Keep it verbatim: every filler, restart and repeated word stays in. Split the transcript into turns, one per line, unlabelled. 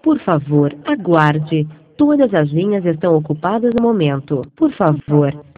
Por favor, aguarde. Todas as linhas estão ocupadas no momento. Por favor,